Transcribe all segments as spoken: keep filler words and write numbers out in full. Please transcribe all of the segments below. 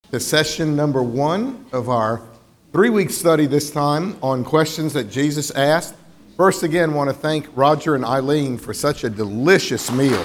to session number one of our three-week study this time on questions that Jesus asked. First, again, want to thank Roger and Eileen for such a delicious meal.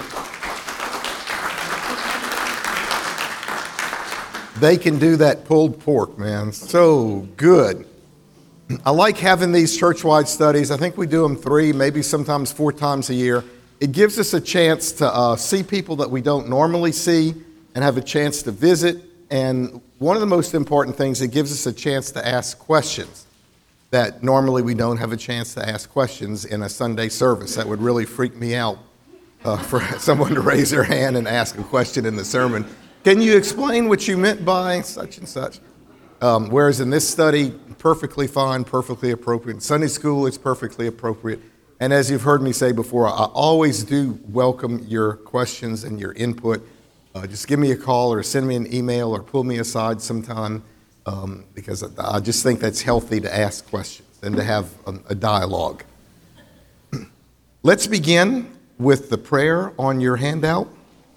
They can do that pulled pork, man. So good. I like having these church-wide studies. I think we do them three, maybe sometimes four times a year. It gives us a chance to uh, see people that we don't normally see and have a chance to visit. And one of the most important things, it gives us a chance to ask questions that normally we don't have a chance to ask questions in a Sunday service. That would really freak me out uh, for someone to raise their hand and ask a question in the sermon. Can you explain what you meant by such and such? Um, whereas in this study, perfectly fine, perfectly appropriate. In Sunday school, it's perfectly appropriate. And as you've heard me say before, I always do welcome your questions and your input. Uh, just give me a call or send me an email or pull me aside sometime um, because I, I just think that's healthy to ask questions and to have a, a dialogue. Let's begin with the prayer on your handout.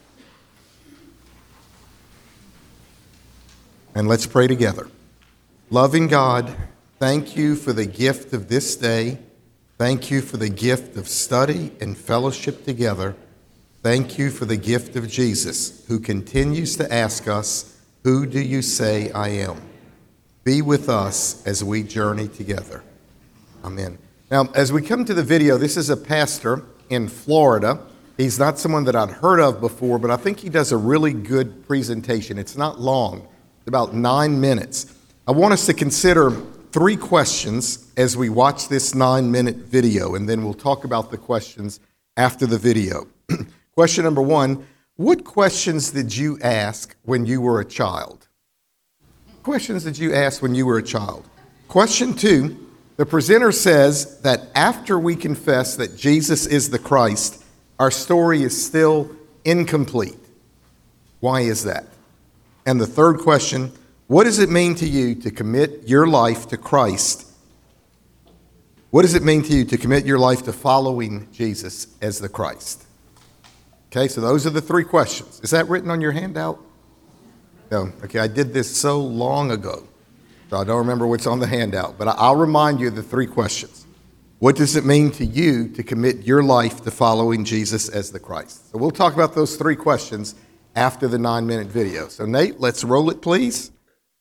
And let's pray together. Loving God, thank you for the gift of this day. Thank you for the gift of study and fellowship together. Thank you for the gift of Jesus, who continues to ask us, who do you say I am? Be with us as we journey together. Amen. Now, as we come to the video, this is a pastor in Florida. He's not someone that I'd heard of before, but I think he does a really good presentation. It's not long. About nine minutes. I want us to consider three questions as we watch this nine-minute video, and then we'll talk about the questions after the video. Question number one, what questions did you ask when you were a child? Questions did you ask when you were a child? Question two, the presenter says that after we confess that Jesus is the Christ, our story is still incomplete. Why is that? And the third question, what does it mean to you to commit your life to Christ? What does it mean to you to commit your life to following Jesus as the Christ? Okay, so those are the three questions. Is that written on your handout? No. Okay, I did this so long ago, so I don't remember what's on the handout, but I'll remind you of the three questions. What does it mean to you to commit your life to following Jesus as the Christ? So we'll talk about those three questions after the nine-minute video. So Nate, let's roll it, please.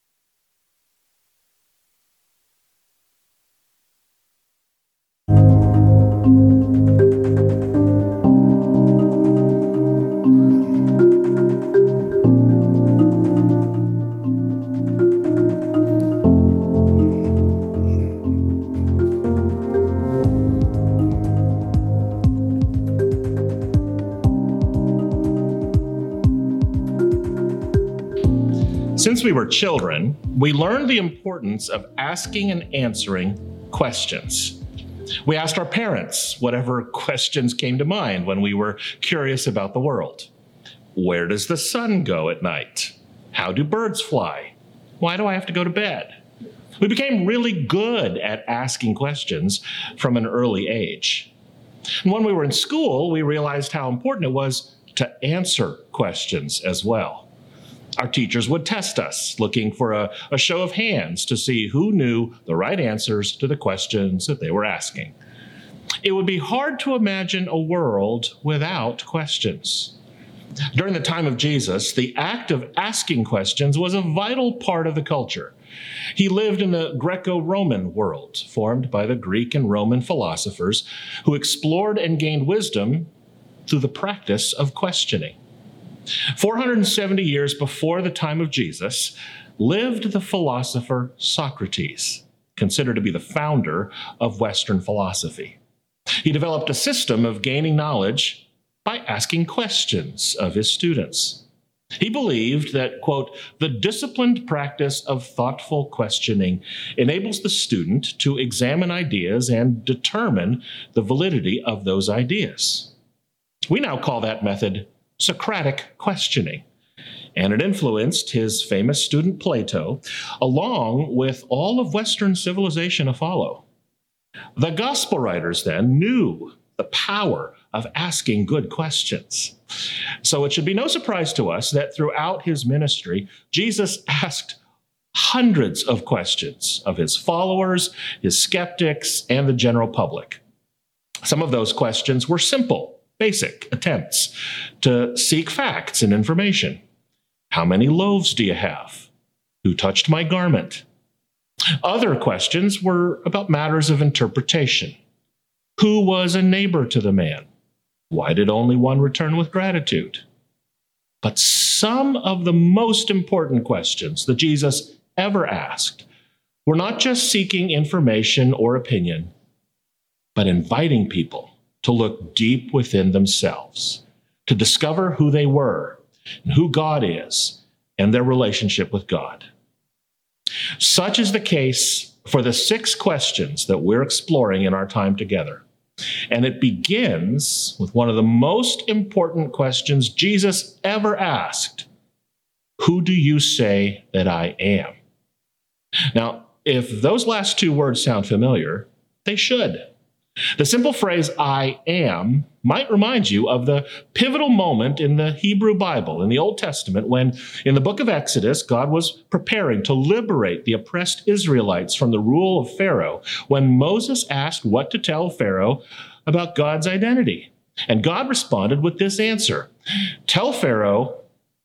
Since we were children, we learned the importance of asking and answering questions. We asked our parents whatever questions came to mind when we were curious about the world. Where does the sun go at night? How do birds fly? Why do I have to go to bed? We became really good at asking questions from an early age. And when we were in school, we realized how important it was to answer questions as well. Our teachers would test us, looking for a, a show of hands to see who knew the right answers to the questions that they were asking. It would be hard to imagine a world without questions. During the time of Jesus, the act of asking questions was a vital part of the culture. He lived in the Greco-Roman world, formed by the Greek and Roman philosophers who explored and gained wisdom through the practice of questioning. four hundred seventy years before the time of Jesus, lived the philosopher Socrates, considered to be the founder of Western philosophy. He developed a system of gaining knowledge by asking questions of his students. He believed that, quote, the disciplined practice of thoughtful questioning enables the student to examine ideas and determine the validity of those ideas. We now call that method Socratic questioning, and it influenced his famous student Plato, along with all of Western civilization to follow. The gospel writers then knew the power of asking good questions. So it should be no surprise to us that throughout his ministry, Jesus asked hundreds of questions of his followers, his skeptics, and the general public. Some of those questions were simple, basic attempts to seek facts and information. How many loaves do you have? Who touched my garment? Other questions were about matters of interpretation. Who was a neighbor to the man? Why did only one return with gratitude? But some of the most important questions that Jesus ever asked were not just seeking information or opinion, but inviting people to look deep within themselves, to discover who they were and who God is and their relationship with God. Such is the case for the six questions that we're exploring in our time together. And it begins with one of the most important questions Jesus ever asked. Who do you say that I am? Now, if those last two words sound familiar, they should. The simple phrase, I am, might remind you of the pivotal moment in the Hebrew Bible, in the Old Testament, when in the book of Exodus, God was preparing to liberate the oppressed Israelites from the rule of Pharaoh, when Moses asked what to tell Pharaoh about God's identity. And God responded with this answer, tell Pharaoh,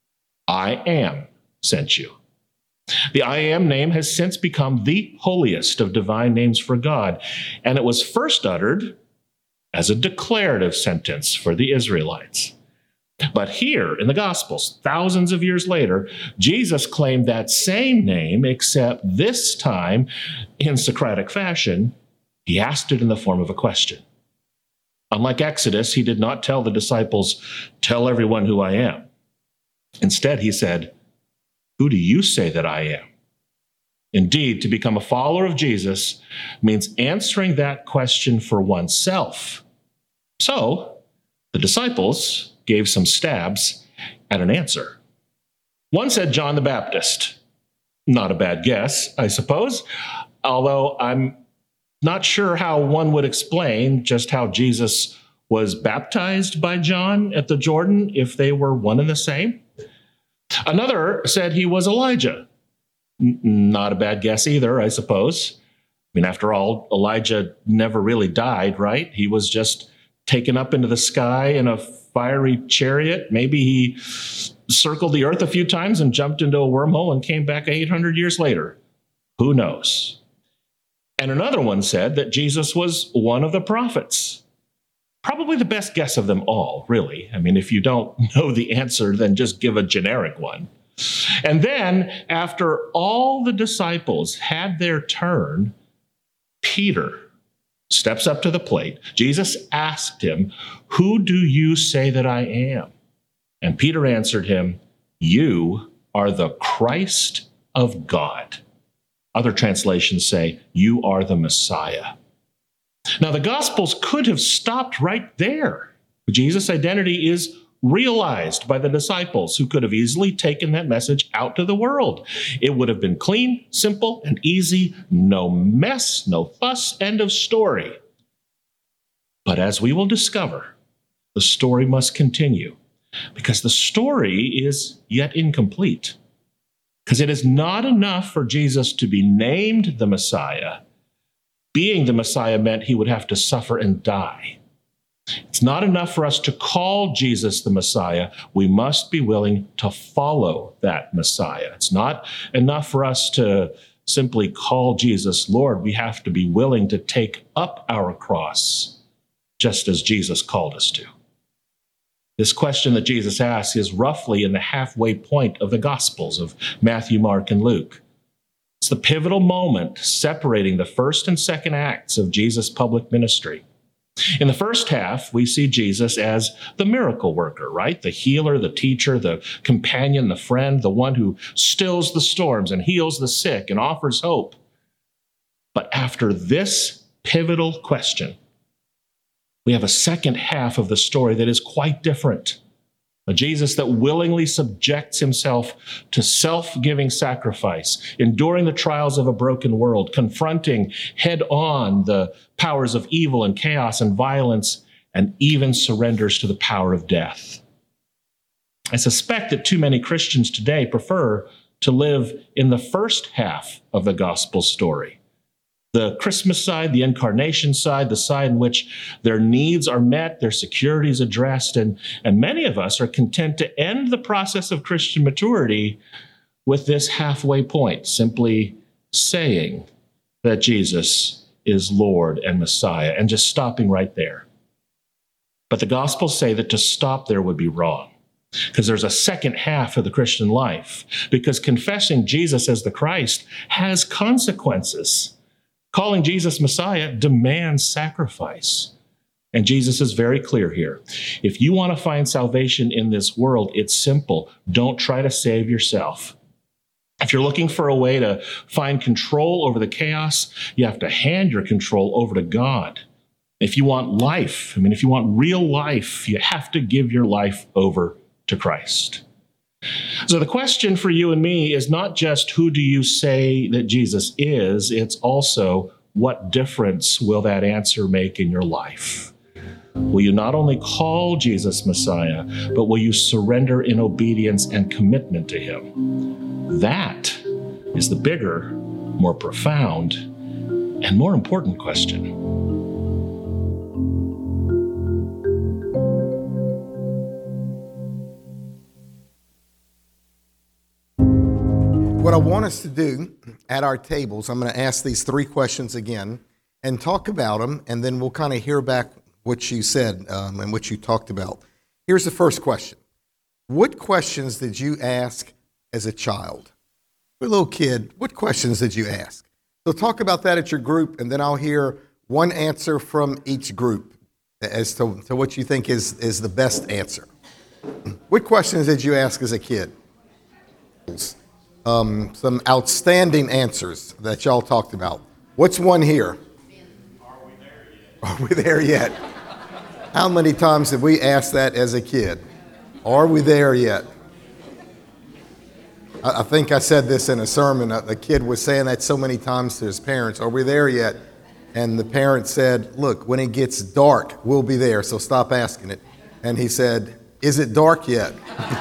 I am sent you. The I am name has since become the holiest of divine names for God, and it was first uttered as a declarative sentence for the Israelites. But here in the Gospels, thousands of years later, Jesus claimed that same name, except this time, in Socratic fashion, he asked it in the form of a question. Unlike Exodus, he did not tell the disciples, tell everyone who I am. Instead, he said, who do you say that I am? Indeed, to become a follower of Jesus means answering that question for oneself. So, the disciples gave some stabs at an answer. One said John the Baptist. Not a bad guess, I suppose, although I'm not sure how one would explain just how Jesus was baptized by John at the Jordan if they were one and the same. Another said he was Elijah. N- not a bad guess either, I suppose. I mean, after all, Elijah never really died, right? He was just taken up into the sky in a fiery chariot. Maybe he circled the earth a few times and jumped into a wormhole and came back eight hundred years later. Who knows? And another one said that Jesus was one of the prophets. Probably the best guess of them all, really. I mean, if you don't know the answer, then just give a generic one. And then, after all the disciples had their turn, Peter steps up to the plate. Jesus asked him, who do you say that I am? And Peter answered him, you are the Christ of God. Other translations say, you are the Messiah. Now, the Gospels could have stopped right there. Jesus' identity is realized by the disciples, who could have easily taken that message out to the world. It would have been clean, simple, and easy. No mess, no fuss, end of story. But as we will discover, the story must continue, because the story is yet incomplete. Because it is not enough for Jesus to be named the Messiah. Being the Messiah meant he would have to suffer and die. It's not enough for us to call Jesus the Messiah. We must be willing to follow that Messiah. It's not enough for us to simply call Jesus Lord. We have to be willing to take up our cross, just as Jesus called us to. This question that Jesus asks is roughly in the halfway point of the Gospels of Matthew, Mark, and Luke. It's the pivotal moment separating the first and second acts of Jesus' public ministry. In the first half, we see Jesus as the miracle worker, right? The healer, the teacher, the companion, the friend, the one who stills the storms and heals the sick and offers hope. But after this pivotal question, we have a second half of the story that is quite different. A Jesus that willingly subjects himself to self-giving sacrifice, enduring the trials of a broken world, confronting head-on the powers of evil and chaos and violence, and even surrenders to the power of death. I suspect that too many Christians today prefer to live in the first half of the gospel story. The Christmas side, the incarnation side, the side in which their needs are met, their security is addressed, and, and many of us are content to end the process of Christian maturity with this halfway point, simply saying that Jesus is Lord and Messiah, and just stopping right there. But the Gospels say that to stop there would be wrong, because there's a second half of the Christian life, because confessing Jesus as the Christ has consequences. Calling Jesus Messiah demands sacrifice. And Jesus is very clear here. If you want to find salvation in this world, it's simple. Don't try to save yourself. If you're looking for a way to find control over the chaos, you have to hand your control over to God. If you want life, I mean, if you want real life, you have to give your life over to Christ. So the question for you and me is not just who do you say that Jesus is, it's also what difference will that answer make in your life? Will you not only call Jesus Messiah, but will you surrender in obedience and commitment to him? That is the bigger, more profound, and more important question. What I want us to do at our tables, I'm going to ask these three questions again and talk about them, and then we'll kind of hear back what you said um, and what you talked about. Here's the first question. What questions did you ask as a child? You're a little kid, what questions did you ask? So talk about that at your group, and then I'll hear one answer from each group as to, to what you think is, is the best answer. What questions did you ask as a kid? Um, some outstanding answers that y'all talked about. What's one here? Are we there yet? Are we there yet? How many times did we ask that as a kid? Are we there yet? I, I think I said this in a sermon. A, a kid was saying that so many times to his parents. Are we there yet? And the parent said, look, when it gets dark, we'll be there, so stop asking it. And he said, is it dark yet?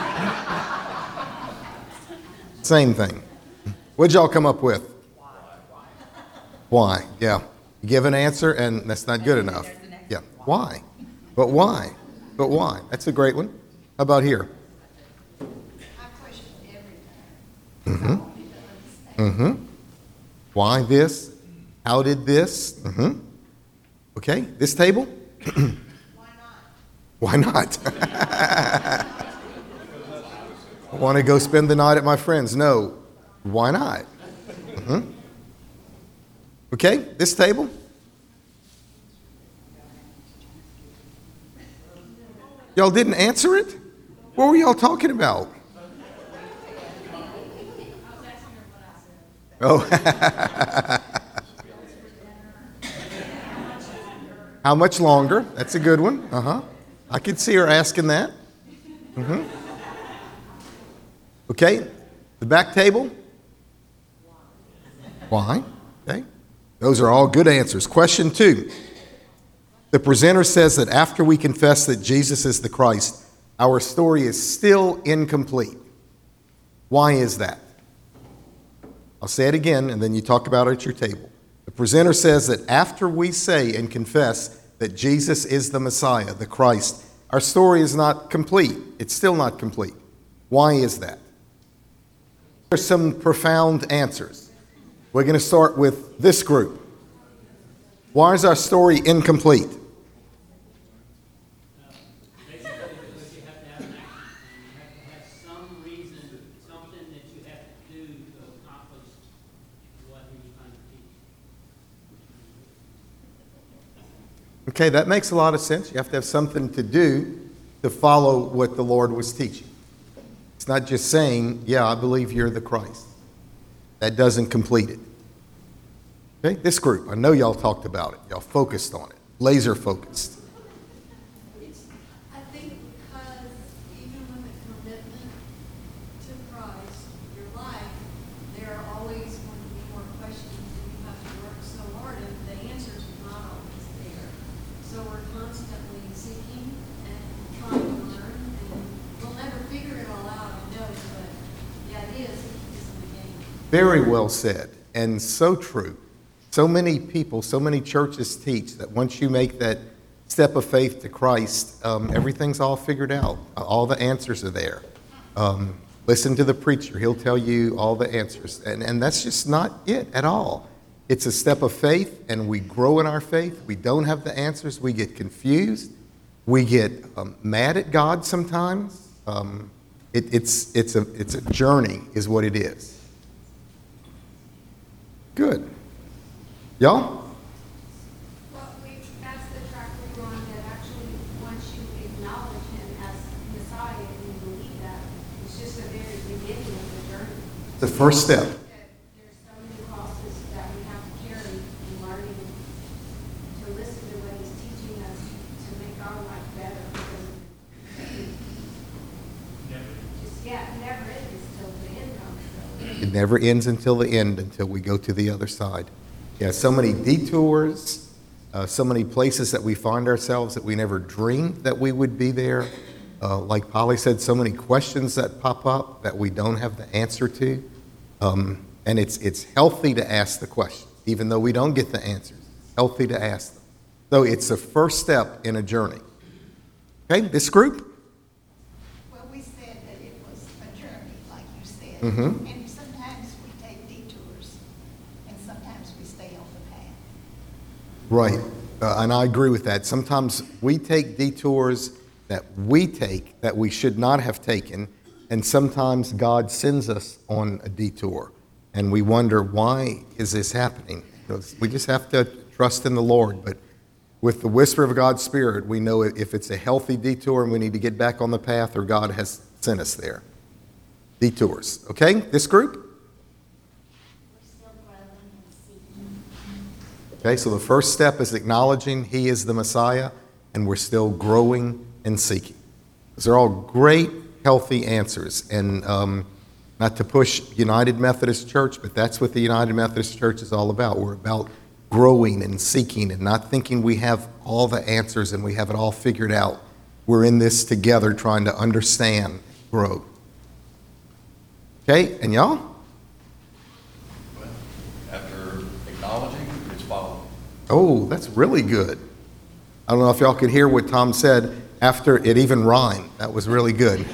Same thing. What'd y'all come up with? Why? Why? Yeah. You give an answer, and that's not good enough. Yeah. Why? But why? But why? That's a great one. How about here? I question everything. Mm-hmm. Mm-hmm. Why this? How did this? Mm-hmm. Okay. This table? Why not? Why not? I want to go spend the night at my friend's. No. Why not? Mm-hmm. Okay, this table? Y'all didn't answer it? What were y'all talking about? Oh. How much longer? That's a good one. Uh-huh. I could see her asking that. Mm-hmm. Okay, the back table? Why? Okay, those are all good answers. Question two. The presenter says that after we confess that Jesus is the Christ, our story is still incomplete. Why is that? I'll say it again, and then you talk about it at your table. The presenter says that after we say and confess that Jesus is the Messiah, the Christ, our story is not complete. It's still not complete. Why is that? There's some profound answers. We're going to start with this group. Why is our story incomplete? Basically, because you have to have an action. You have to have some reason, something that you have to do to accomplish what he was trying to teach. Okay, that makes a lot of sense. You have to have something to do to follow what the Lord was teaching. It's not just saying, yeah, I believe you're the Christ. That doesn't complete it. Okay, this group, I know y'all talked about it. Y'all focused on it, laser focused. It's, I think because even with the commitment to Christ, your life, there are always going to be more questions and you have to work so hard and the answers are not always there. So we're constantly Very well said, and so true. So many people, so many churches teach that once you make that step of faith to Christ, um, everything's all figured out. All the answers are there. Um, listen to the preacher. He'll tell you all the answers. And, and that's just not it at all. It's a step of faith, and we grow in our faith. We don't have the answers. We get confused. We get um, mad at God sometimes. Um, it, it's, it's, a, it's a journey is what it is. Good. Y'all? Well, we passed the track we're on that actually, once you acknowledge him as Messiah and you believe that, it's just the very beginning of the journey. The first step. That there's so many crosses that we have to carry in learning to listen to what he's teaching us to make our life better. Because just, yeah, it never ends till the end comes. So. It never ends until the end, until we go to the other side. Yeah, so many detours, uh, so many places that we find ourselves that we never dreamed that we would be there. Uh, like Polly said, so many questions that pop up that we don't have the answer to. Um, and it's, it's healthy to ask the questions, even though we don't get the answers. Healthy to ask them. So it's a first step in a journey. Okay, this group? Well, we said that it was a journey, like you said. Mhm. And sometimes we take detours, and sometimes we stay on the path. Right, uh, and I agree with that. Sometimes we take detours that we take that we should not have taken, and sometimes God sends us on a detour, and we wonder, why is this happening? Because we just have to trust in the Lord, but with the whisper of God's Spirit, we know if it's a healthy detour and we need to get back on the path, or God has sent us there. Detours, okay? This group? We're still growing and seeking. Okay, so the first step is acknowledging He is the Messiah, and we're still growing and seeking. Those are all great, healthy answers. And um, not to push United Methodist Church, but that's what the United Methodist Church is all about. We're about growing and seeking and not thinking we have all the answers and we have it all figured out. We're in this together trying to understand, grow. Okay, and y'all? Well, after acknowledging, it's following. Oh, that's really good. I don't know if y'all could hear what Tom said after it even rhymed. That was really good.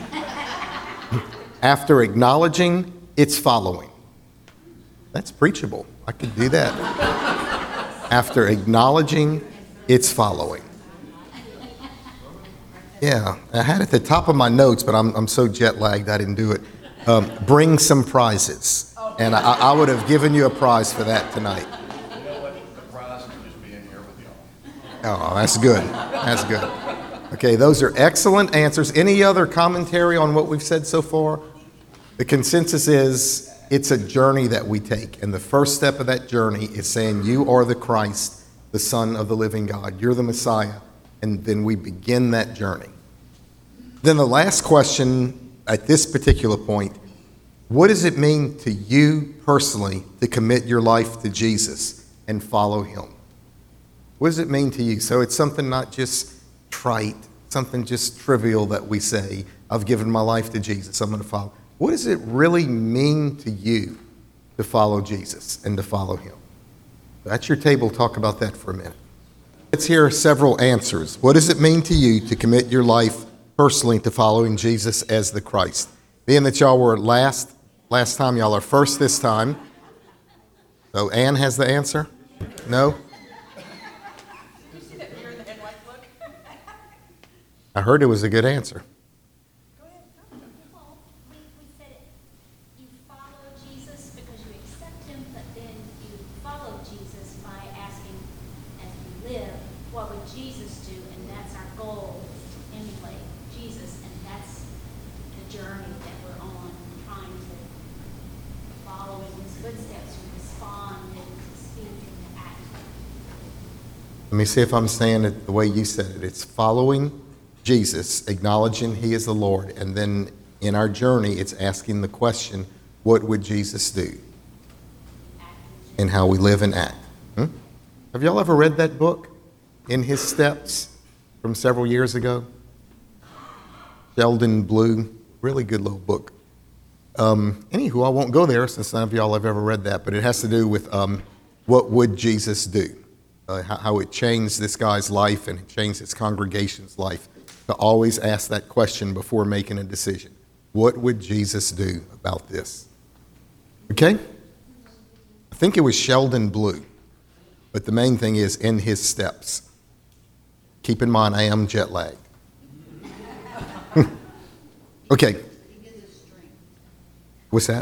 After acknowledging, it's following. That's preachable. I could do that. After acknowledging, it's following. Yeah, I had it at the top of my notes, but I'm, I'm so jet lagged I didn't do it. Um, bring some prizes. And I, I would have given you a prize for that tonight. You know what? The prize is just being here with y'all. Oh, that's good. That's good. Okay, those are excellent answers. Any other commentary on what we've said so far? The consensus is it's a journey that we take. And the first step of that journey is saying, you are the Christ, the Son of the living God. You're the Messiah. And then we begin that journey. Then the last question at this particular point, what does it mean to you personally to commit your life to Jesus and follow Him? What does it mean to you? So it's something not just trite, something just trivial that we say, I've given my life to Jesus, I'm going to follow. What does it really mean to you to follow Jesus and to follow Him? At your table, talk about that for a minute. Let's hear several answers. What does it mean to you to commit your life personally to following Jesus as the Christ? Being that y'all were last, last time, y'all are first this time. So Ann has the answer? No? I heard it was a good answer. Well, we, we said it. You follow Jesus because you accept Him, but then you follow Jesus by asking, as we live, what would Jesus do? And that's our goal, emulate Jesus, and that's the journey that we're on, trying to follow in His footsteps, to respond and to speak and to act. Let me see if I'm saying it the way you said it. It's following Jesus, acknowledging He is the Lord, and then in our journey, it's asking the question, what would Jesus do? And how we live and act. Hmm? Have y'all ever read that book, In His Steps, from several years ago? Sheldon Blue, really good little book. Um, anywho, I won't go there since none of y'all have ever read that, but it has to do with um, what would Jesus do? Uh, how, how it changed this guy's life and it changed his congregation's life to always ask that question before making a decision. What would Jesus do about this? Okay? I think it was Sheldon Blue, but the main thing is in his steps. Keep in mind, I am jet lagged. Okay. What's that?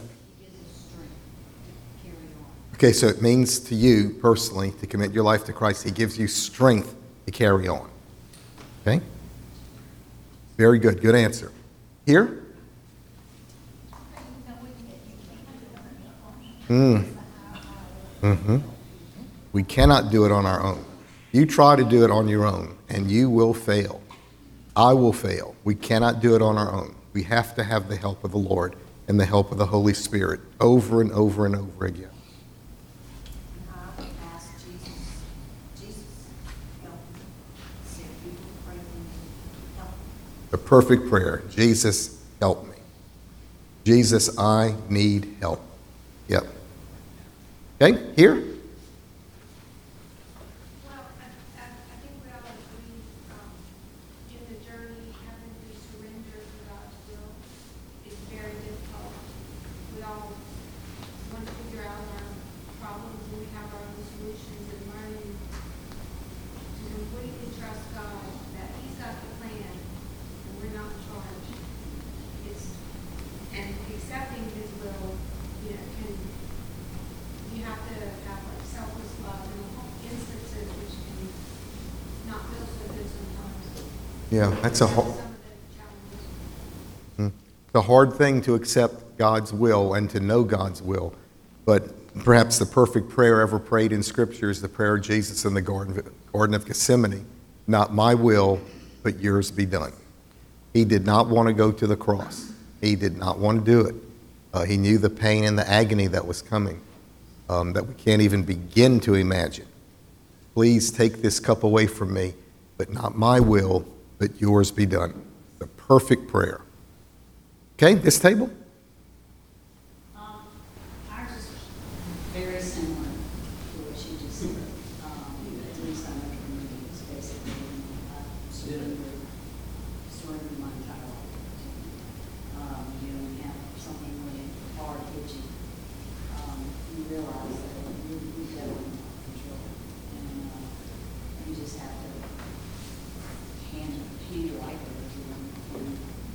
Okay, so it means to you personally to commit your life to Christ. He gives you strength to carry on. Okay? Very good. Good answer. Here? Mm. Mm-hmm. We cannot do it on our own. You try to do it on your own, and you will fail. I will fail. We cannot do it on our own. We have to have the help of the Lord and the help of the Holy Spirit over and over and over again. I would ask Jesus, Jesus, help me. See if people pray for me, help me. The perfect prayer. Jesus, help me. Jesus, I need help. Yep. Okay, here? Well, I, I, I think we all agree, um, in the journey, having to surrender to God's will is very difficult. We all want to figure out our problems and we have our own solutions, and learning to completely trust God that He's got the plan and we're not in charge. It's, and accepting His will, you know, can, you have to have like selfless love in instances which can not feel so good sometimes. Yeah, that's a Some whole. of the challenges. The hard thing to accept God's will and to know God's will. But perhaps the perfect prayer ever prayed in Scripture is the prayer of Jesus in the Garden Garden of Gethsemane. Not my will, but yours be done. He did not want to go to the cross. He did not want to do it. Uh, he knew the pain and the agony that was coming, um, that we can't even begin to imagine. Please take this cup away from me, but not my will, but yours be done. The perfect prayer. Okay, this table? Um, ours is very similar to what she just said. Um, at least I know for me, it's basically, I surrendered, surrendered my entire life. Um, you know, when you have something really hard hit you, um, you realize that you, you definitely not in control. And, uh, you just have to hand, hand your life over to them and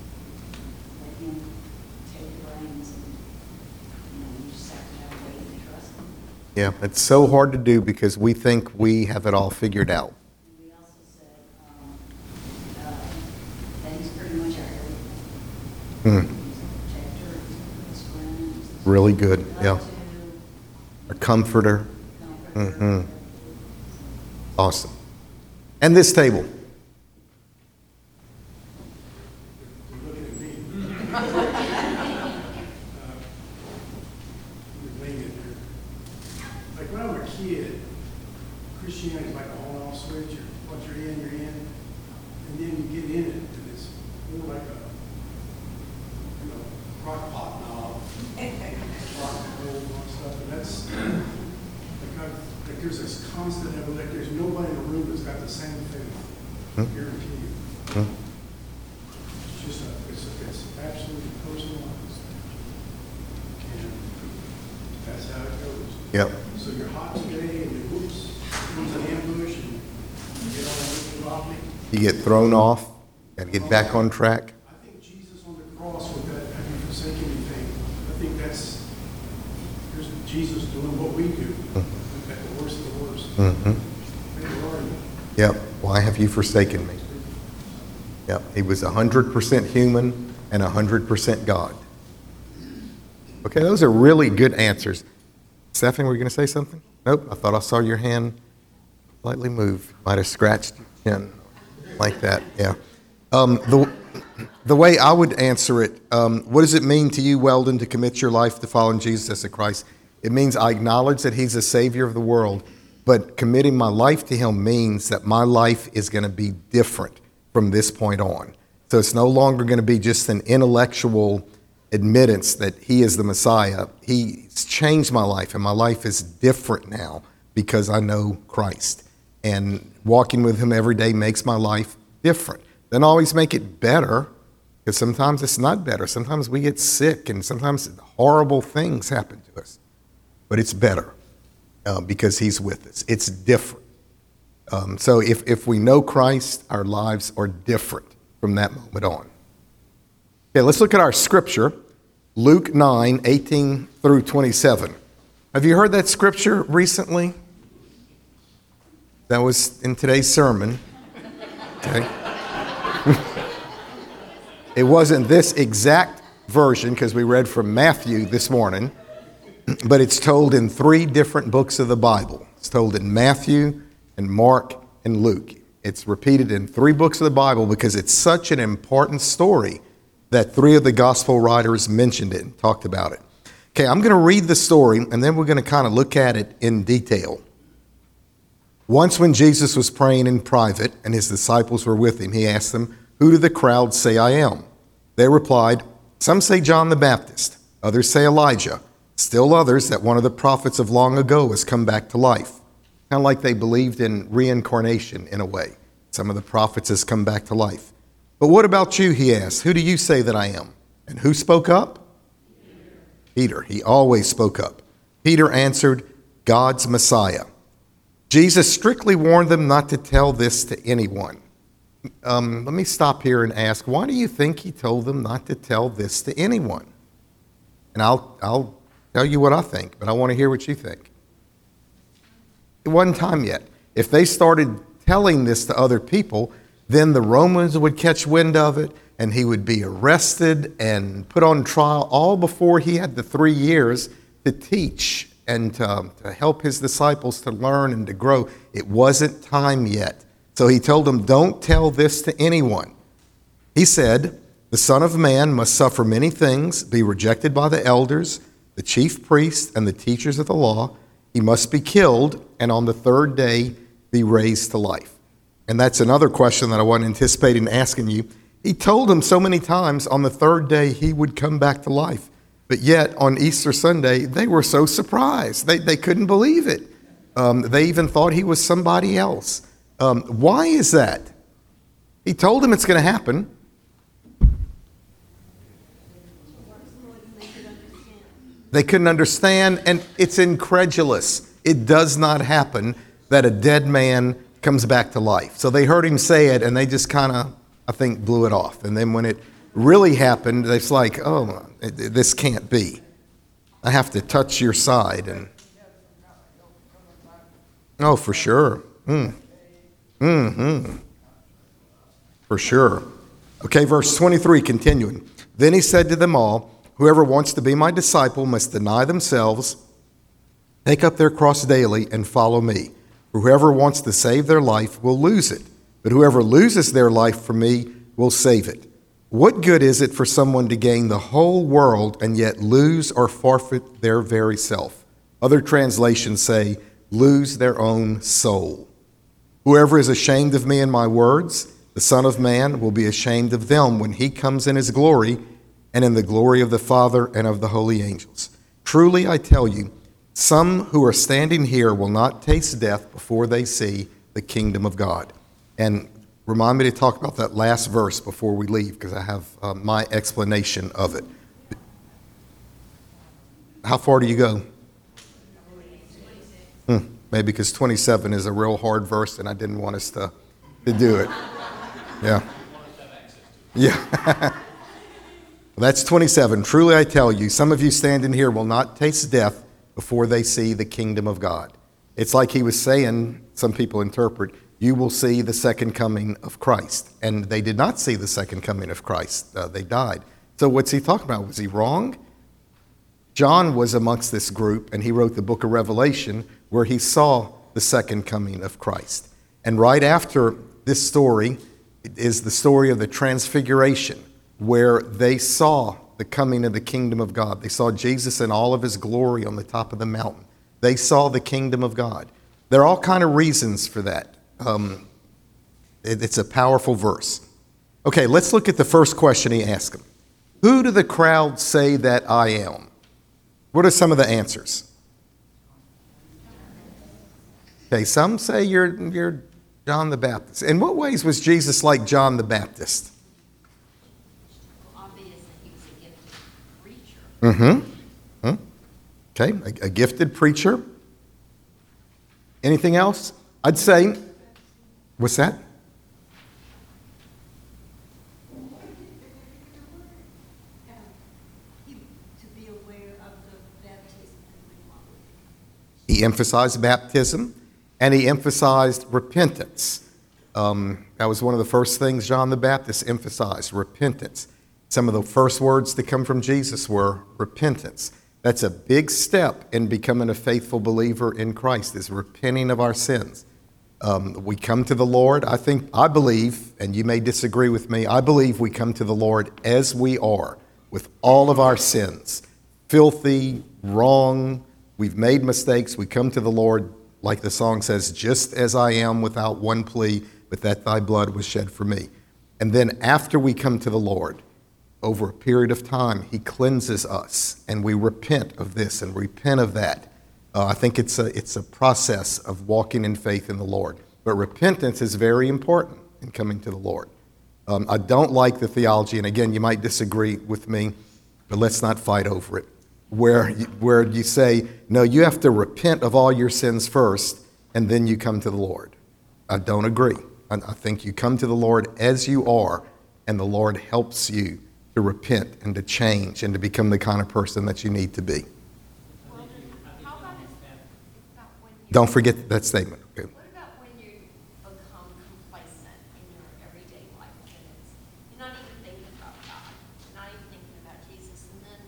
let him take the reins, and, you know, you just have to have faith and trust him. Yeah, it's so hard to do because we think we have it all figured out. And we also said, um, uh, that he's pretty much our everything. Hmm. He's a protector, he's a friend, he's a Really good, yeah. love to, A comforter. comforter. Mhm. Awesome. And this table. Looking at me. Uh, lean in there. Like when I was a kid, Christianity is like a on-off switch. Or once you're in, you're in, and then you get in it, and it's more like a, you know, crock pot knob, rock and roll and all stuff. And that's like, I've, like there's this constant evolution. Like there's nobody in the room that's got the same faith. I guarantee you. Hmm. It's just a, it's, a, it's absolutely personalized. And that's how it goes. Yep. So you're hot today and then whoops, comes an ambush and you get all wibbly wobbly. You get thrown off, got to get back on track. I think Jesus on the cross with that, have you forsaken me thing, I think that's, here's Jesus doing what we do. At the worst of the worst. Mm-hmm. Where are you? Yep. Why have you forsaken me? Yep. He was one hundred percent human and one hundred percent God. Okay, those are really good answers. Stephanie, were you going to say something? Nope. I thought I saw your hand slightly move. Might have scratched your chin like that. Yeah. Um, the, the way I would answer it, um, what does it mean to you, Weldon, to commit your life to following Jesus as a Christ? It means I acknowledge that he's the Savior of the world, but committing my life to him means that my life is going to be different from this point on. So it's no longer going to be just an intellectual admittance that he is the Messiah, he's changed my life, and my life is different now because I know Christ. And walking with him every day makes my life different. Doesn't always make it better, because sometimes it's not better. Sometimes we get sick, and sometimes horrible things happen to us. But it's better uh, because he's with us. It's different. Um, so if, if we know Christ, our lives are different from that moment on. Okay, let's look at our scripture, Luke nine, eighteen through twenty-seven. Have you heard that scripture recently? That was in today's sermon. Okay. It wasn't this exact version because we read from Matthew this morning, but it's told in three different books of the Bible. It's told in Matthew and Mark and Luke. It's repeated in three books of the Bible because it's such an important story that three of the gospel writers mentioned it and talked about it. Okay, I'm going to read the story, and then we're going to kind of look at it in detail. Once when Jesus was praying in private and his disciples were with him, he asked them, "Who do the crowd say I am?" They replied, "Some say John the Baptist, others say Elijah, still others that one of the prophets of long ago has come back to life." Kind of like they believed in reincarnation in a way. Some of the prophets has come back to life. "But what about you?" he asked. "Who do you say that I am?" And who spoke up? Peter. He always spoke up. Peter answered, "God's Messiah." Jesus strictly warned them not to tell this to anyone. Um, let me stop here and ask, why do you think he told them not to tell this to anyone? And I'll, I'll tell you what I think, but I want to hear what you think. It wasn't time yet. If they started telling this to other people, then the Romans would catch wind of it, and he would be arrested and put on trial all before he had the three years to teach and to, to help his disciples to learn and to grow. It wasn't time yet. So he told them, don't tell this to anyone. He said, "The Son of Man must suffer many things, be rejected by the elders, the chief priests, and the teachers of the law. He must be killed, and on the third day be raised to life." And that's another question that I wasn't anticipating asking you. He told them so many times on the third day he would come back to life. But yet on Easter Sunday, they were so surprised. They, they couldn't believe it. Um, they even thought he was somebody else. Um, why is that? He told them it's going to happen. They couldn't understand, and it's incredulous. It does not happen that a dead man comes back to life. So they heard him say it, and they just kind of, I think, blew it off. And then when it really happened, it's like, oh, this can't be. I have to touch your side. And oh, for sure. Mm. Mm-hmm. For sure. Okay, verse twenty-three, continuing. Then he said to them all, "Whoever wants to be my disciple must deny themselves, take up their cross daily, and follow me. For whoever wants to save their life will lose it, but whoever loses their life for me will save it. What good is it for someone to gain the whole world and yet lose or forfeit their very self?" Other translations say, lose their own soul. "Whoever is ashamed of me and my words, the Son of Man will be ashamed of them when he comes in his glory and in the glory of the Father and of the holy angels. Truly I tell you, some who are standing here will not taste death before they see the kingdom of God." And remind me to talk about that last verse before we leave, because I have uh, my explanation of it. How far do you go? Hmm, maybe because twenty-seven is a real hard verse and I didn't want us to, to do it. Yeah. Yeah. That's twenty-seven. "Truly I tell you, some of you standing here will not taste death before they see the kingdom of God." It's like he was saying, some people interpret, you will see the second coming of Christ. And they did not see the second coming of Christ. Uh, they died. So what's he talking about? Was he wrong? John was amongst this group, and he wrote the book of Revelation where he saw the second coming of Christ. And right after this story is the story of the Transfiguration, where they saw the coming of the kingdom of God. They saw Jesus in all of his glory on the top of the mountain. They saw the kingdom of God. There are all kinds of reasons for that. Um, it, it's a powerful verse. Okay, let's look at the first question he asked him. Who do the crowd say that I am? What are some of the answers? Okay, some say you're, you're John the Baptist. In what ways was Jesus like John the Baptist? Obviously, he was a gifted preacher. Mm-hmm. Hmm. Okay, a, a gifted preacher. Anything else? I'd say, what's that? He- To be aware of the baptism and remark. He emphasized baptism, and he emphasized repentance. Um, that was one of the first things John the Baptist emphasized, repentance. Some of the first words to come from Jesus were repentance. That's a big step in becoming a faithful believer in Christ, is repenting of our sins. Um, we come to the Lord, I think, I believe, and you may disagree with me, I believe we come to the Lord as we are, with all of our sins, filthy, wrong, we've made mistakes, we come to the Lord, like the song says, just as I am without one plea, but that thy blood was shed for me. And then after we come to the Lord, over a period of time, he cleanses us, and we repent of this and repent of that. Uh, I think it's a, it's a process of walking in faith in the Lord. But repentance is very important in coming to the Lord. Um, I don't like the theology, and again, you might disagree with me, but let's not fight over it, where you, where you say, no, you have to repent of all your sins first, and then you come to the Lord. I don't agree. I, I think you come to the Lord as you are, and the Lord helps you to repent and to change and to become the kind of person that you need to be. Well, how about if- about when you- Don't forget that statement. Okay. What about when you become complacent in your everyday life and it's, you're not even thinking about God, you're not even thinking about Jesus, and then,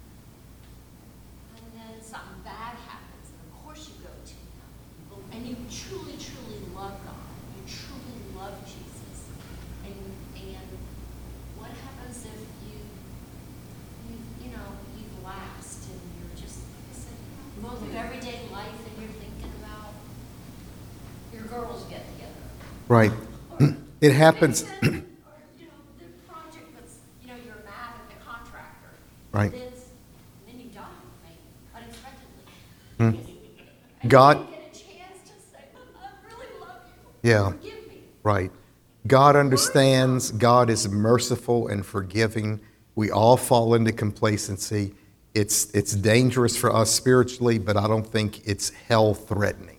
and then something bad happens, and of course you go to Him, and you truly, truly love God, you truly love Jesus, and, and what happens if you, you, you know, you've lapsed and you're just, like I said, going through everyday life and you're thinking about your girls get together. Right. It happens. Or, you know, the project that's, you know, you're mad at the contractor. Right. Then, it's- then you die, right, unexpectedly. Hmm. God, And you get a chance to say, I really love you. Yeah. Forgive me. right. God understands. God is merciful and forgiving. We all fall into complacency. It's, it's dangerous for us spiritually, but I don't think it's hell threatening.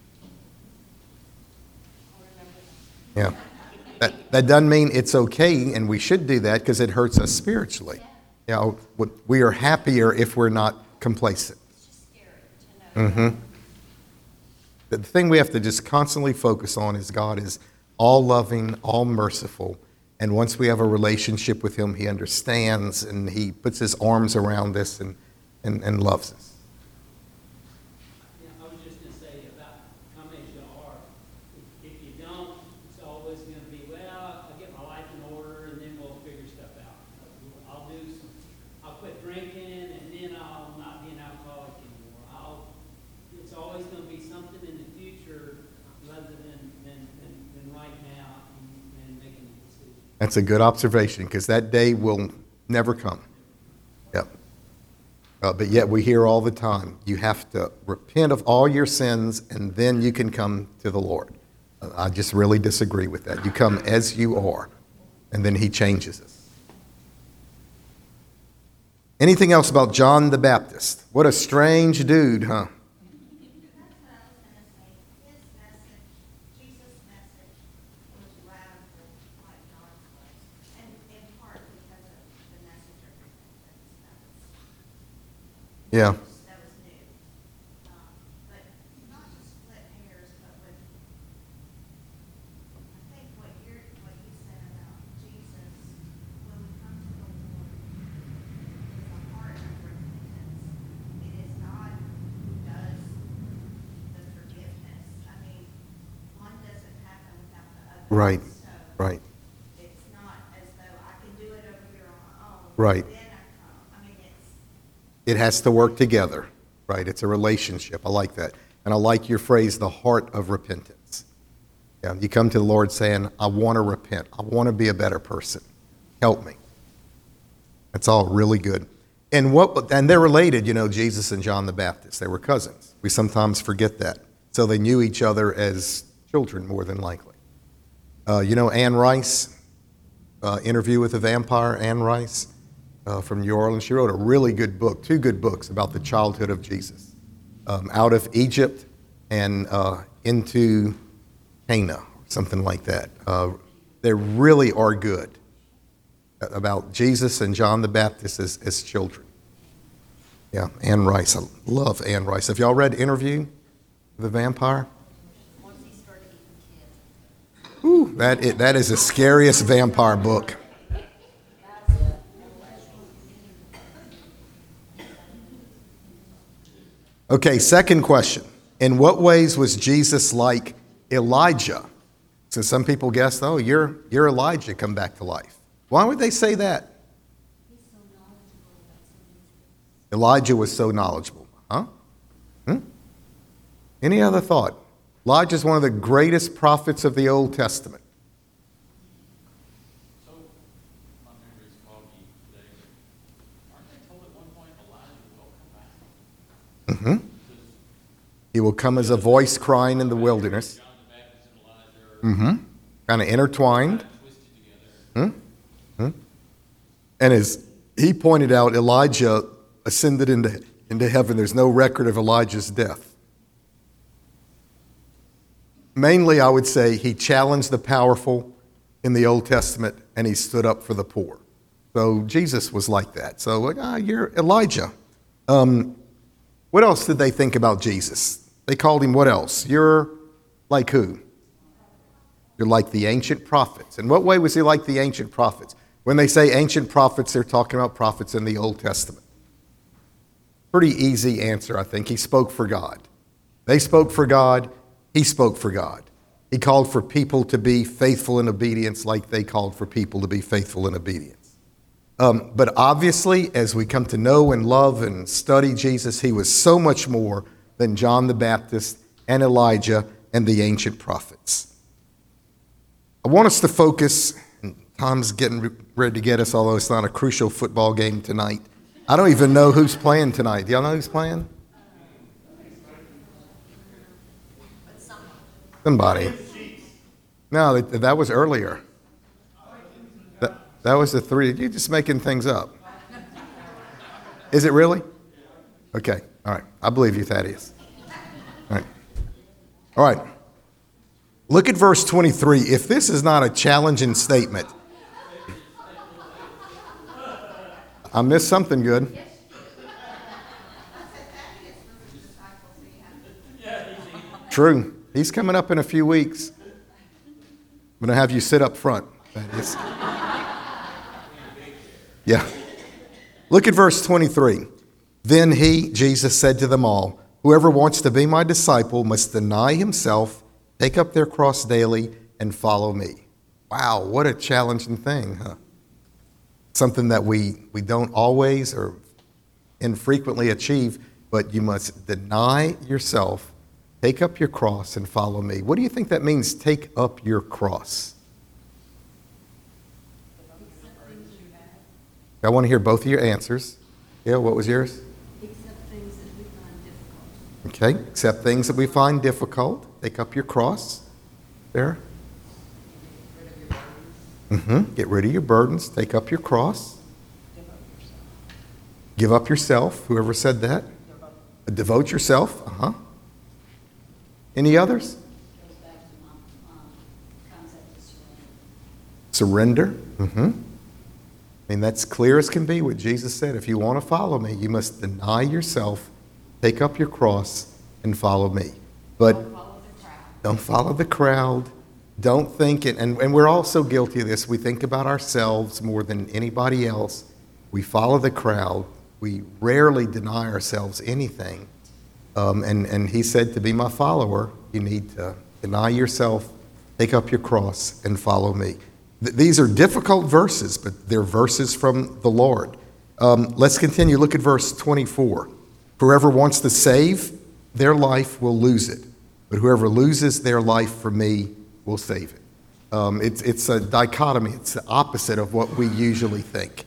Yeah. That, that doesn't mean it's okay, and we should do that because it hurts us spiritually. You know, we are happier if we're not complacent. It's just scary to know. Mm-hmm. The thing we have to just constantly focus on is God is all loving, all merciful, and once we have a relationship with Him, He understands and He puts His arms around us and, and, and loves us. Yeah, I was just gonna say about how many you are. If, if you don't, it's always gonna be, well, I'll get my life in order and then we'll figure stuff out. I'll do some, I'll quit drinking and then I'll not be an alcoholic anymore. I'll, it's always gonna be something in the future rather than, than, than, than right now and, and making a decision. That's a good observation because that day will never come. Yep. Uh, but yet we hear all the time, you have to repent of all your sins and then you can come to the Lord. Uh, I just really disagree with that. You come as you are, and then He changes us. Anything else about John the Baptist? What a strange dude, huh? That's what I was gonna say. His message, Jesus' message was radical like John's was, and in part because of the message of repentance. That was, Yeah. that was new. Um, But not to split hairs, but with, I think what you're, what you said about Jesus, when we come to the Lord with a heart of repentance, it is not who does the forgiveness. I mean, one doesn't happen without the other. Right, So right, it's not as though I can do it over here on my own. Right. Then I come. I mean, it's, it has to work together, right? It's a relationship. I like that. And I like your phrase, the heart of repentance. Yeah, you come to the Lord saying, I want to repent. I want to be a better person. Help me. That's all really good. And what? And they're related, you know, Jesus and John the Baptist. They were cousins. We sometimes forget that. So they knew each other as children, more than likely. Uh, you know Anne Rice, uh, Interview with a Vampire, Anne Rice uh, from New Orleans. She wrote a really good book, two good books about the childhood of Jesus. Um, Out of Egypt and uh, Into Cana, something like that. Uh, they really are good about Jesus and John the Baptist as, as children. Yeah, Anne Rice. I love Anne Rice. Have y'all read Interview with a Vampire? Once he started eating kids. Ooh, that is, that is the scariest vampire book. Okay, second question. In what ways was Jesus like Elijah? So some people guess, oh, you're, you're Elijah, come back to life. Why would they say that? Elijah was so knowledgeable. Huh? Hmm? Any other thought? Elijah is one of the greatest prophets of the Old Testament. So, my memory's foggy today, but aren't they told at one point Elijah will come back? Mm-hmm. He will come as a voice crying in the wilderness. John the Baptist and Elijah are Mm-hmm. Kind of intertwined. twisted together. Hmm? Hmm? And as he pointed out, Elijah ascended into, into heaven. There's no record of Elijah's death. Mainly, I would say he challenged the powerful in the Old Testament, and he stood up for the poor. So Jesus was like that. So, like, ah, you're Elijah. Um, what else did they think about Jesus? They called him what else? You're like who? You're like the ancient prophets. In what way was he like the ancient prophets? When they say ancient prophets, they're talking about prophets in the Old Testament. Pretty easy answer, I think. He spoke for God. They spoke for God. He spoke for God. He called for people to be faithful in obedience like they called for people to be faithful in obedience. Um, but obviously, as we come to know and love and study Jesus, he was so much more than John the Baptist and Elijah and the ancient prophets. I want us to focus, and Tom's getting ready to get us, although it's not a crucial football game tonight. I don't even know who's playing tonight. Do y'all know who's playing? Somebody. No, that, that was earlier. That, that was the three. You're just making things up. Is it really? Okay. All right. I believe you, Thaddeus. All right. All right. Look at verse twenty-three. If this is not a challenging statement, I missed something good. True. He's coming up in a few weeks. I'm going to have you sit up front. That is. Yeah. Look at verse twenty-three. Then he, Jesus, said to them all, whoever wants to be my disciple must deny himself, take up their cross daily, and follow me. Wow, what a challenging thing, huh? Something that we, we don't always or infrequently achieve, but you must deny yourself, take up your cross, and follow me. What do you think that means, take up your cross? I want to hear both of your answers. Yeah, what was yours? Accept things that we find difficult. Okay, accept things that we find difficult. Take up your cross. There. Mm-hmm. Get rid of your burdens. Take up your cross. Give up yourself. Whoever said that? Devote yourself. Uh-huh. Any others? Goes back to my um, concept of surrender. Surrender. Mm-hmm. I mean, that's clear as can be what Jesus said. If you want to follow me, you must deny yourself, take up your cross, and follow me. But Don't follow the crowd. don't follow the crowd. Don't think it. And, and we're all so guilty of this. We think about ourselves more than anybody else. We follow the crowd. We rarely deny ourselves anything. Um, and, and he said, to be my follower, you need to deny yourself, take up your cross, and follow me. Th- these are difficult verses, but they're verses from the Lord. Um, let's continue. Look at verse twenty-four. Whoever wants to save their life will lose it, but whoever loses their life for me will save it. Um, it's, it's a dichotomy. It's the opposite of what we usually think.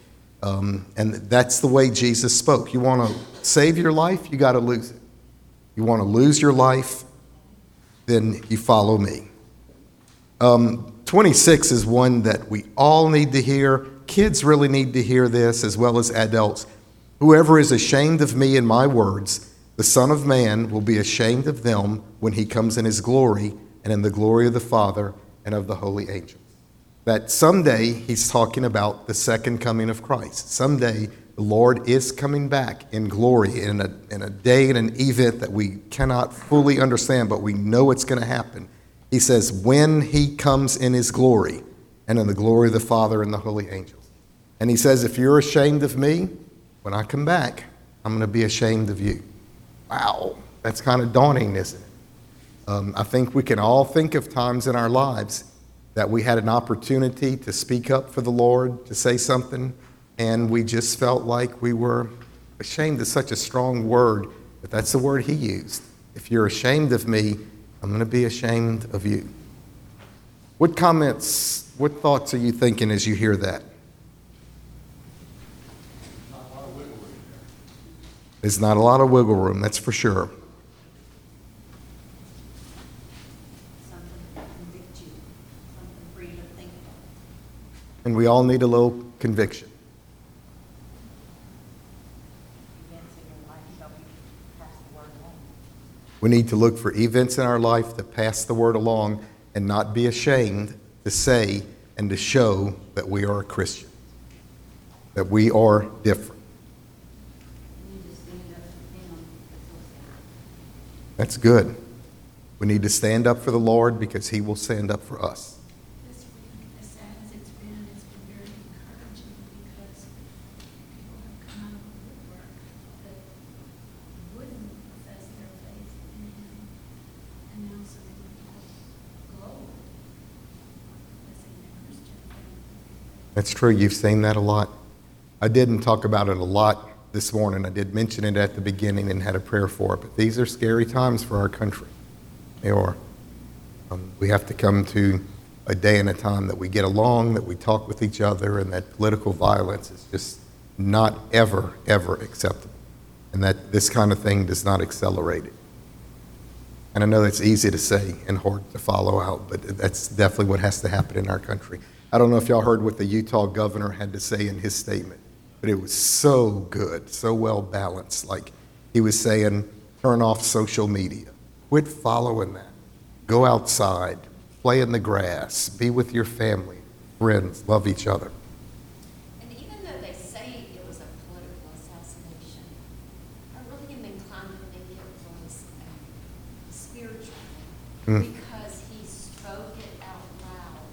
Um, and that's the way Jesus spoke. You want to save your life, you got to lose it. You want to lose your life, then you follow me. Um, twenty-six is one that we all need to hear. Kids really need to hear this as well as adults. Whoever is ashamed of me and my words, the Son of Man will be ashamed of them when he comes in his glory and in the glory of the Father and of the holy angels. That someday he's talking about the second coming of Christ. Someday the Lord is coming back in glory in a, in a day and an event that we cannot fully understand, but we know it's going to happen. He says, when he comes in his glory and in the glory of the Father and the holy angels. And he says, if you're ashamed of me, when I come back, I'm going to be ashamed of you. Wow, that's kind of daunting, isn't it? Um, I think we can all think of times in our lives that we had an opportunity to speak up for the Lord, to say something, and we just felt like we were ashamed. Is such a strong word, but that's the word he used. If you're ashamed of me, I'm going to be ashamed of you. What comments, what thoughts are you thinking as you hear that? There's not a lot of wiggle room, that's for sure. Something to convict you, something for you to think about. And we all need a little conviction. Events in your life help you pass the word along. We need to look for events in our life that pass the word along and not be ashamed to say and to show that we are a Christian, that we are different. You need to stand up for him. That's good. We need to stand up for the Lord because he will stand up for us. This week, as sad as it's been, it's been very encouraging because people have come out of the woodwork that wouldn't profess their faith in him, and now some of them have glowed professing their Christian faith. That's true. You've seen that a lot. I didn't talk about it a lot this morning. I did mention it at the beginning and had a prayer for it. But these are scary times for our country. They are. Um, we have to come to a day and a time that we get along, that we talk with each other, and that political violence is just not ever, ever acceptable. And that this kind of thing does not accelerate it. And I know that's easy to say and hard to follow out, but that's definitely what has to happen in our country. I don't know if y'all heard what the Utah governor had to say in his statement, but it was so good, so well balanced. Like he was saying, turn off social media. Quit following that. Go outside, play in the grass, be with your family, friends, love each other. And even though they say it was a political assassination, I really am inclined to think it was a spiritual thing, Mm. because he spoke it out loud,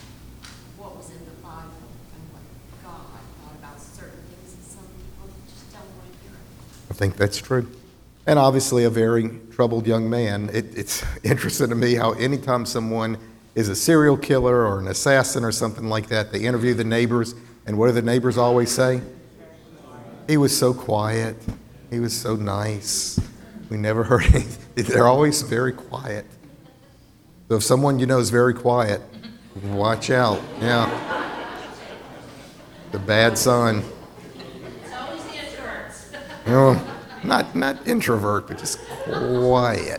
what was in the Bible and what God thought about certain things, and some people just don't want to hear it. I think that's true. And obviously a very troubled young man. It, it's interesting to me how anytime someone is a serial killer or an assassin or something like that, they interview the neighbors, and what do the neighbors always say? He was so quiet. He was so nice. We never heard anything. They're always very quiet. So if someone you know is very quiet, watch out. Yeah. The bad son. It's always the introverts. You know, not, not introvert, but just quiet.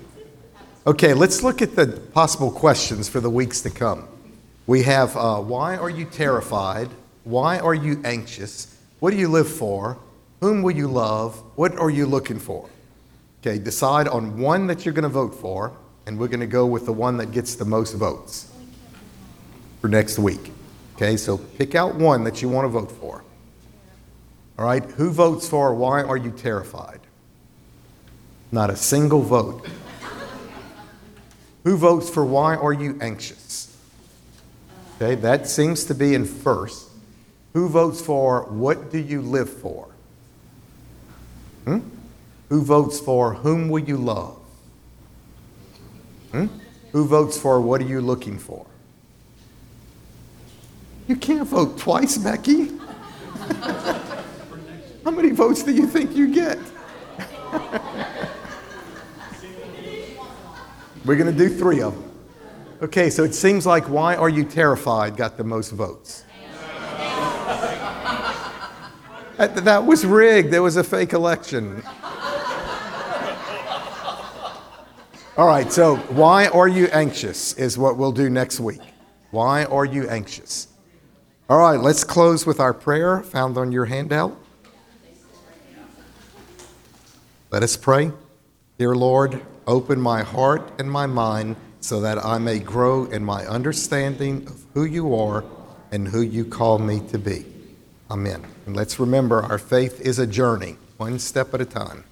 Okay, let's look at the possible questions for the weeks to come. We have, uh, why are you terrified? Why are you anxious? What do you live for? Whom will you love? What are you looking for? Okay, decide on one that you're going to vote for, and we're going to go with the one that gets the most votes for next week. Okay, so pick out one that you want to vote for. All right, who votes for why are you terrified? Not a single vote. Who votes for why are you anxious? Okay, that seems to be in first. Who votes for what do you live for? Hmm? Who votes for whom will you love? Hmm? Who votes for what are you looking for? You can't vote twice, Becky. How many votes do you think you get? We're going to do three of them. Okay, so it seems like why are you terrified got the most votes. That that was rigged. There was a fake election. All right, so why are you anxious is what we'll do next week. Why are you anxious? All right, let's close with our prayer found on your handout. Let us pray. Dear Lord, open my heart and my mind so that I may grow in my understanding of who you are and who you call me to be. Amen. And let's remember, our faith is a journey, one step at a time.